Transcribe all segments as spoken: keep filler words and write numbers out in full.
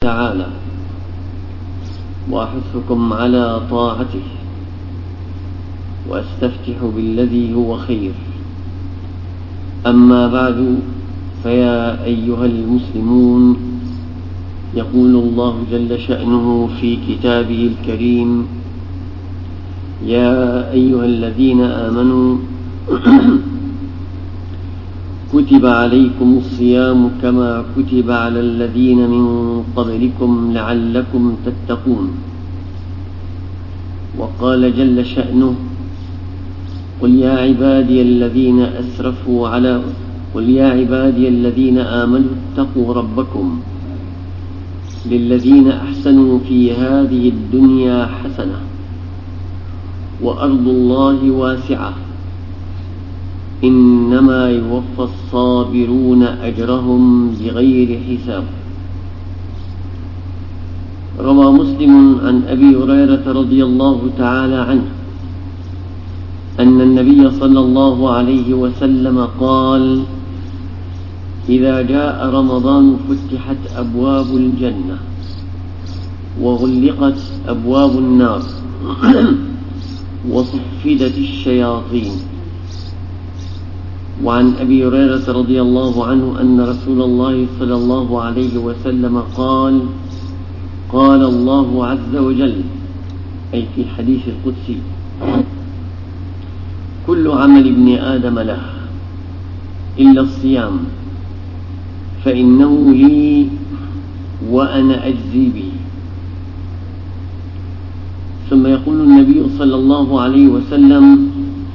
تعالى وأحثكم على طاعته وأستفتح بالذي هو خير. أما بعد، فيا أيها المسلمون، يقول الله جل شأنه في كتابه الكريم: يا أيها الذين آمنوا كتب عليكم الصيام كما كتب على الذين من قبلكم لعلكم تتقون. وقال جل شأنه: قل يا عبادي الذين أسرفوا على قل يا عبادي الذين آمنوا اتقوا ربكم للذين أحسنوا في هذه الدنيا حسنة وأرض الله واسعة إنما يوفى الصابرون أجرهم بغير حساب. روى مسلم عن أبي هريرة رضي الله تعالى عنه أن النبي صلى الله عليه وسلم قال: إذا جاء رمضان فتحت أبواب الجنة وغلقت أبواب النار وصفدت الشياطين. وعن أبي هريرة رضي الله عنه أن رسول الله صلى الله عليه وسلم قال: قال الله عز وجل، أي في الحديث القدسي: كل عمل ابن آدم له إلا الصيام فإنه لي وأنا أجزي به. ثم يقول النبي صلى الله عليه وسلم: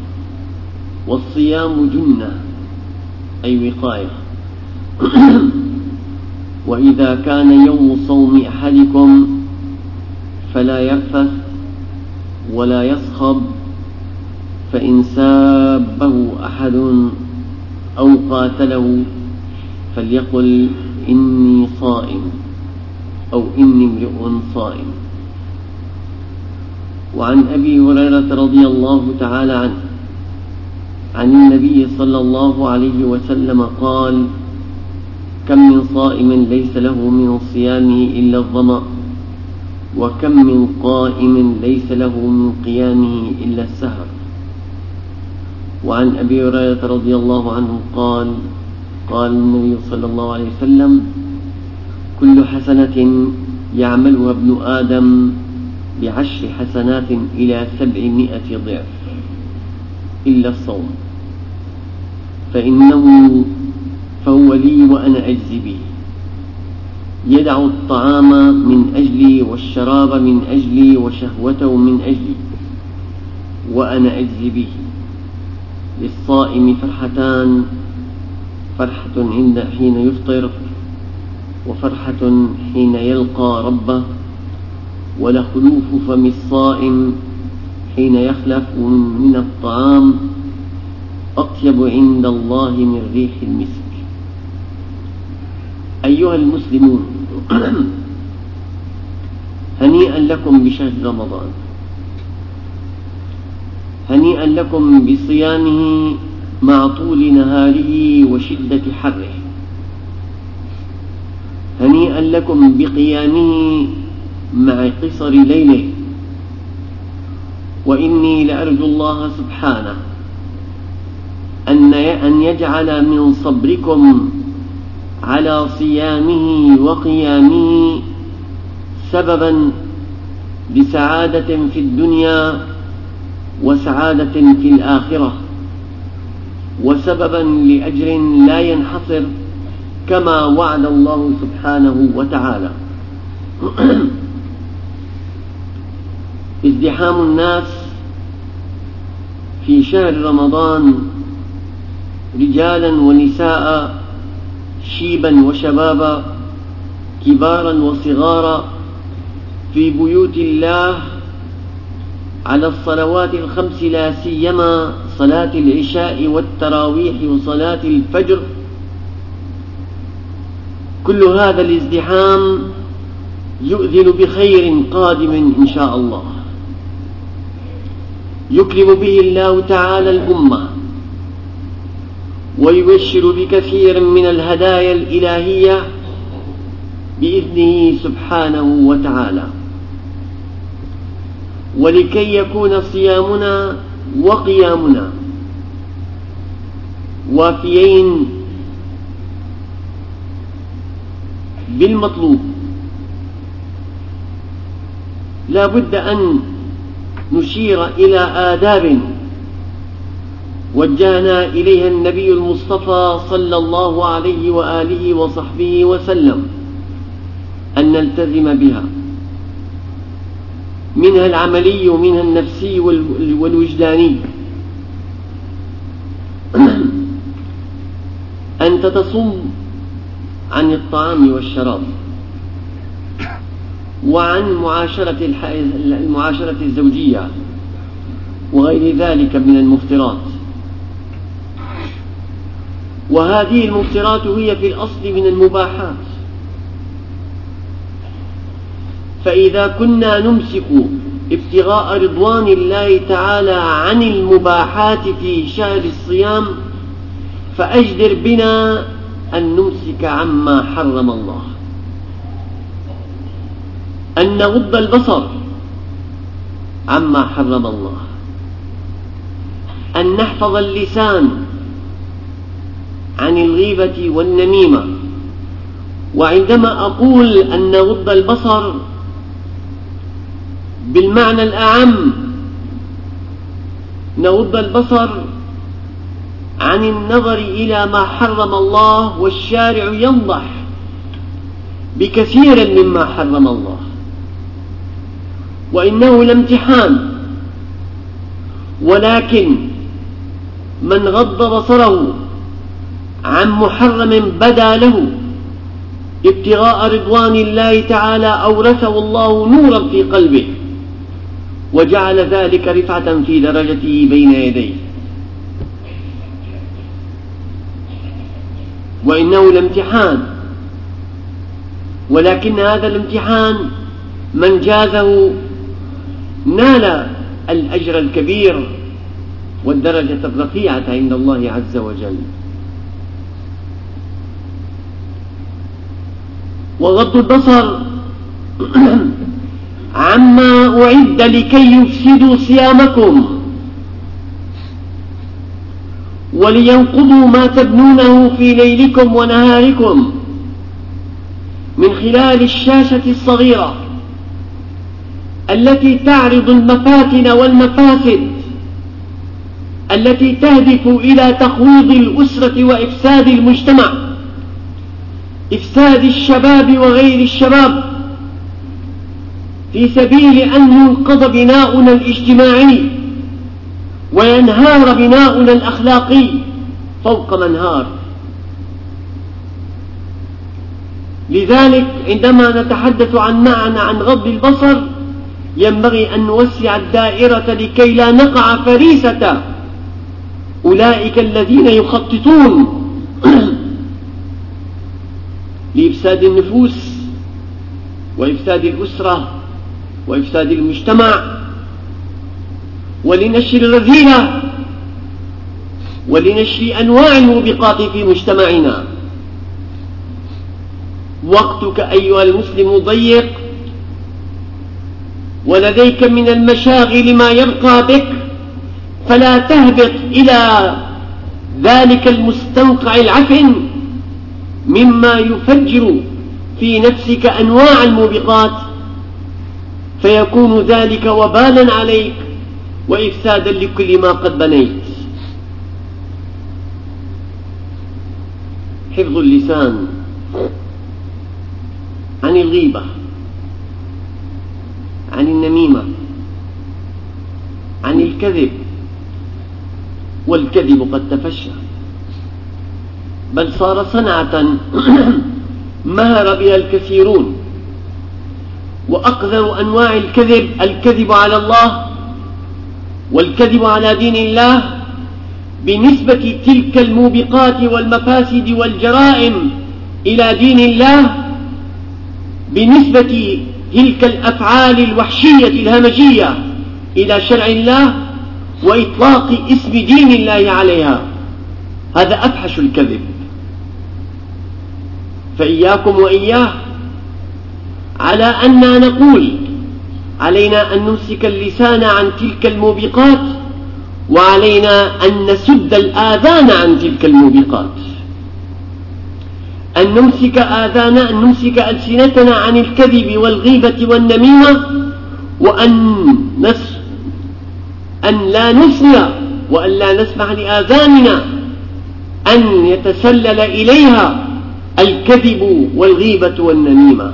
والصيام جنة، أي وقاية. وإذا كان يوم صوم أحدكم فلا يرفث ولا يصخب، فإن سابه أحد أو قاتله فليقل إني صائم أو إني امرئ صائم. وعن أبي هريرة رضي الله تعالى عنه عن النبي صلى الله عليه وسلم قال: كم من صائم ليس له من صيامه إلا الظمأ، وكم من قائم ليس له من قيامه إلا السهر. وعن أبي هريرة رضي الله عنه قال: قال النبي صلى الله عليه وسلم: كل حسنة يعملها ابن آدم بعشر حسنات إلى سبعمائة ضعف إلا الصوم فإنه فهو لي وأنا أجزي به. يدع الطعام من أجلي والشراب من أجلي وشهوته من أجلي وأنا أجزي به. للصائم فرحتان: فرحة عند حين يفطر، وفرحة حين يلقى ربه. ولخلوف فم الصائم حين يخلف من الطعام أطيب عند الله من ريح المسك. أيها المسلمون، هنيئا لكم بشهر رمضان، هنيئا لكم بصيامه مع طول نهاره وشدة حره، هنيئا لكم بقيامه مع قصر ليله. وإني لأرجو الله سبحانه أن يجعل من صبركم على صيامه وقيامه سببا لسعادة في الدنيا وسعادة في الآخرة، وسببا لأجر لا ينحصر كما وعد الله سبحانه وتعالى. ازدحام الناس في شهر رمضان، رجالا ونساء، شيبا وشبابا، كبارا وصغارا، في بيوت الله على الصلوات الخمس، لا سيما صلاة العشاء والتراويح وصلاة الفجر. كل هذا الازدحام يؤذن بخير قادم إن شاء الله، يكرم به الله تعالى الأمة ويبشر بكثير من الهدايا الإلهية بإذنه سبحانه وتعالى. ولكي يكون صيامنا وقيامنا وافيين بالمطلوب، لا بد أن نشير إلى آداب وجهنا إليها النبي المصطفى صلى الله عليه وآله وصحبه وسلم أن نلتزم بها، منها العملي ومنها النفسي والوجداني. أنت تصوم عن الطعام والشراب وعن معاشرة المعاشرة الزوجية وغير ذلك من المفطرات، وهذه المفطرات هي في الأصل من المباحات. فإذا كنا نمسك ابتغاء رضوان الله تعالى عن المباحات في شهر الصيام، فأجدر بنا أن نمسك عما حرم الله، أن نغض البصر عما حرم الله، أن نحفظ اللسان عن الغيبة والنميمة. وعندما أقول أن نغض البصر بالمعنى الأعم، نغض البصر عن النظر إلى ما حرم الله، والشارع ينضح بكثير مما حرم الله، وإنه لامتحان. ولكن من غض بصره عن محرم بدا له ابتغاء رضوان الله تعالى أورثه الله نورا في قلبه، وجعل ذلك رفعة في درجته بين يديه. وإنه لامتحان، ولكن هذا الامتحان من جازه نال الأجر الكبير والدرجة الرفيعة عند الله عز وجل. وغض البصر عما أعد لكي يفسدوا صيامكم ولينقضوا ما تبنونه في ليلكم ونهاركم من خلال الشاشة الصغيرة التي تعرض المفاتن والمفاسد التي تهدف إلى تخويض الأسرة وإفساد المجتمع، إفساد الشباب وغير الشباب، في سبيل أن ينقض بناؤنا الاجتماعي وينهار بناؤنا الأخلاقي فوق منهار. لذلك عندما نتحدث عن معنى عن غض البصر ينبغي أن نوسع الدائرة لكي لا نقع فريسة أولئك الذين يخططون لإفساد النفوس وإفساد الأسرة وإفساد المجتمع ولنشر الرذيلة ولنشر أنواع الموبقات في مجتمعنا. وقتك أيها المسلم ضيق، ولديك من المشاغل ما يبقى بك، فلا تهبط إلى ذلك المستنقع العفن مما يفجر في نفسك أنواع الموبقات، فيكون ذلك وبالا عليك وإفسادا لكل ما قد بنيت. حفظ اللسان عن الغيبة، عن النميمة، عن الكذب، والكذب قد تفشى بل صار صنعة مهر بها الكثيرون. وأقذر أنواع الكذب الكذب على الله والكذب على دين الله بنسبة تلك الموبقات والمفاسد والجرائم إلى دين الله، بنسبة تلك الأفعال الوحشية الهمجية إلى شرع الله وإطلاق اسم دين الله عليها. هذا أفحش الكذب. فإياكم وإياه على أننا نقول علينا أن نمسك اللسان عن تلك الموبقات، وعلينا أن نسد الآذان عن تلك الموبقات، أن نمسك آذان أن نمسك ألسنتنا عن الكذب والغيبة والنميمة، وأن نس أن لا نسمع وأن لا نسمح لآذاننا أن يتسلل إليها الكذب والغيبة والنميمة.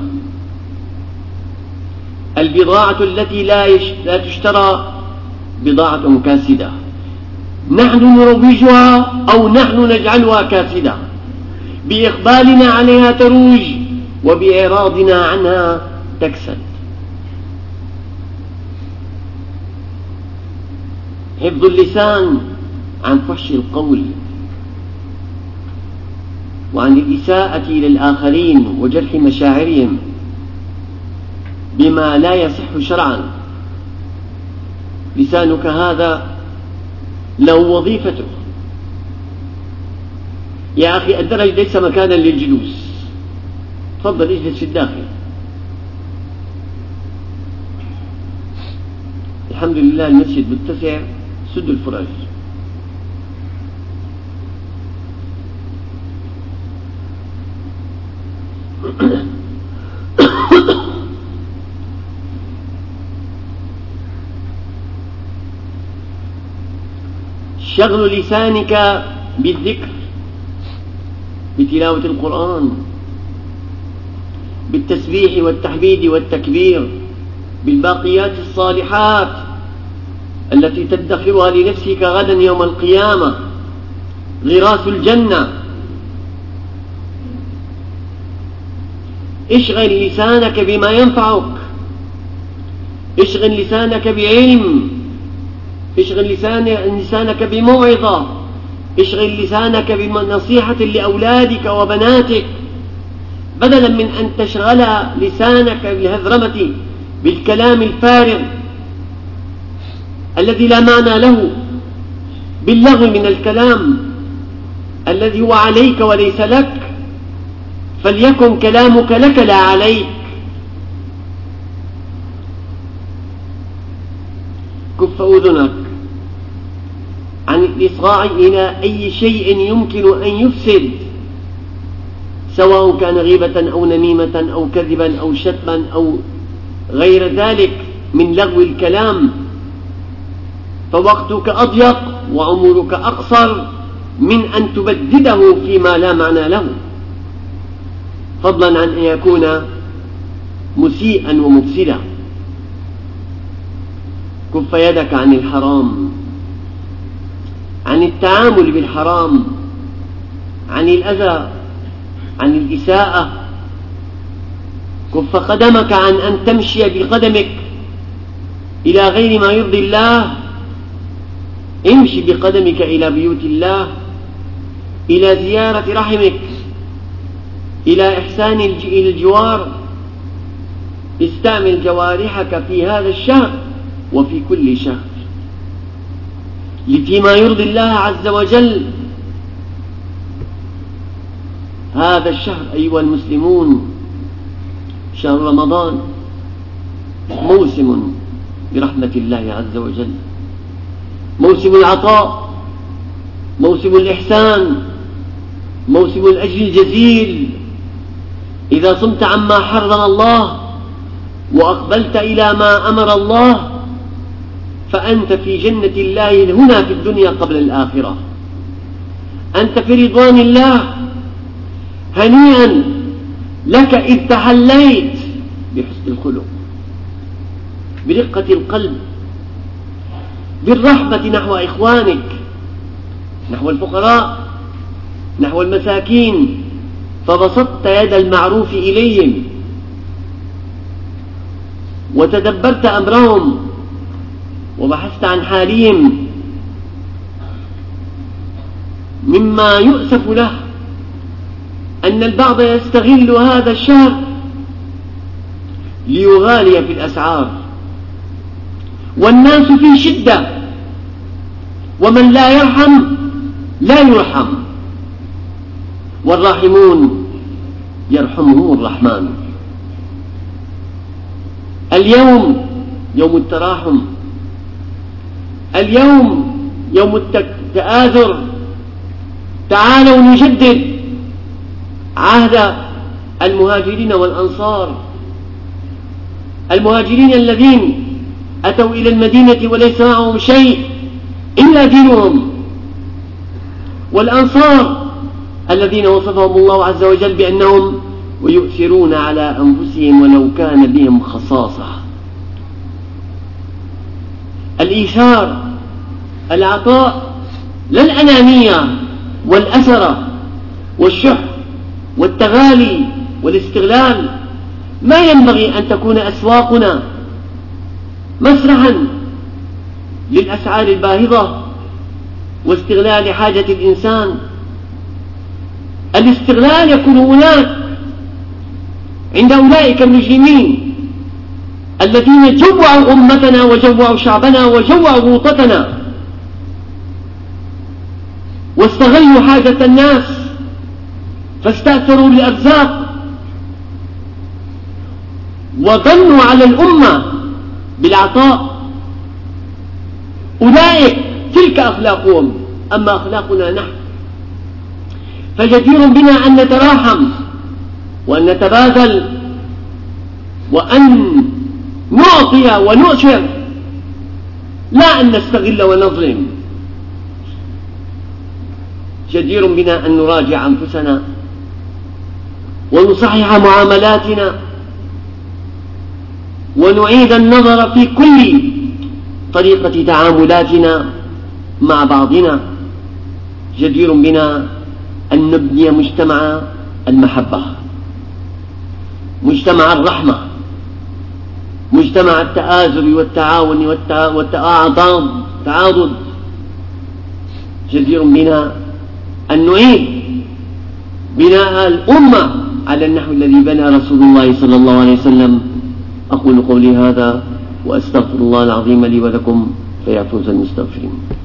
البضاعة التي لا تشترى بضاعة كاسدة، نحن نروجها أو نحن نجعلها كاسدة، بإقبالنا عليها تروج وبإعراضنا عنها تكسد. حفظ اللسان عن فحش القول وعن الإساءة إلى الآخرين وجرح مشاعرهم بما لا يصح شرعا. لسانك هذا له وظيفته. يا أخي الدرج ليس مكانا للجلوس، تفضل اجلس في الداخل. الحمد لله المسجد متسع، سد الفرج. شغل لسانك بالذكر، بتلاوة القرآن، بالتسبيح والتحميد والتكبير، بالباقيات الصالحات التي تدخرها لنفسك غدا يوم القيامة، غراس الجنة. اشغل لسانك بما ينفعك، اشغل لسانك بعلم، اشغل لسانك بموعظة، اشغل لسانك بنصيحة لأولادك وبناتك، بدلا من أن تشغل لسانك بالهذرمة بالكلام الفارغ الذي لا معنى له، باللغو من الكلام الذي هو عليك وليس لك، فليكن كلامك لك لا عليك. كف أذنك عن الإصغاء إلى أي شيء يمكن أن يفسد، سواء كان غيبة أو نميمة أو كذبا أو شتما أو غير ذلك من لغو الكلام، فوقتك أضيق وعمرك أقصر من أن تبدده فيما لا معنى له، فضلا عن أن يكون مسيئا ومفسدا. كف يدك عن الحرام، عن التعامل بالحرام، عن الأذى، عن الإساءة. كف قدمك عن أن تمشي بقدمك إلى غير ما يرضي الله، امشي بقدمك إلى بيوت الله، إلى زيارة رحمك، إلى إحسان إلى الجوار. استعمل جوارحك في هذا الشهر وفي كل شهر لفيما يرضي الله عز وجل. هذا الشهر أيها المسلمون شهر رمضان موسم برحمة الله عز وجل، موسم العطاء، موسم الإحسان، موسم الأجر الجزيل. إذا صمت عما حرم الله وأقبلت إلى ما أمر الله فأنت في جنة الله هنا في الدنيا قبل الآخرة، أنت في رضوان الله. هنيئا لك إذ تحليت بحسن الخلق، برقة القلب، بالرحمة نحو إخوانك، نحو الفقراء، نحو المساكين، فبسطت يد المعروف إليهم وتدبرت أمرهم وبحثت عن حالهم. مما يؤسف له أن البعض يستغل هذا الشهر ليغالي في الأسعار، والناس في شدة، ومن لا يرحم لا يرحم، والراحمون يرحمهم الرحمن. اليوم يوم التراحم، اليوم يوم التآزر. تعالوا نجدد عهد المهاجرين والأنصار، المهاجرين الذين أتوا إلى المدينة وليس معهم شيء إلا دينهم، والأنصار الذين وصفهم الله عز وجل بأنهم ويؤثرون على أنفسهم ولو كان بهم خصاصة. الإيثار، العطاء، لا الأنانية والأسرة والشح والتغالي والاستغلال. ما ينبغي أن تكون أسواقنا مسرحا للأسعار الباهظة واستغلال حاجة الإنسان. الاستغلال يكون هناك عند أولئك المجرمين الذين جوعوا أمتنا وجوعوا شعبنا وجوعوا غوطتنا واستغلوا حاجة الناس فاستأثروا بالأرزاق وظنوا على الأمة بالعطاء. أولئك تلك أخلاقهم، أما أخلاقنا نحن فجدير بنا أن نتراحم وأن نتبادل وأن نعطي ونؤثر، لا أن نستغل ونظلم. جدير بنا أن نراجع أنفسنا ونصحح معاملاتنا ونعيد النظر في كل طريقة تعاملاتنا مع بعضنا. جدير بنا أن نبني مجتمع المحبة، مجتمع الرحمة، مجتمع التآزر والتعاون والتعاضد. جدير بنا أن نعيد بناء الأمة على النحو الذي بنى رسول الله صلى الله عليه وسلم. أقول قولي هذا وأستغفر الله العظيم لي ولكم فيا فوز المستغفرين.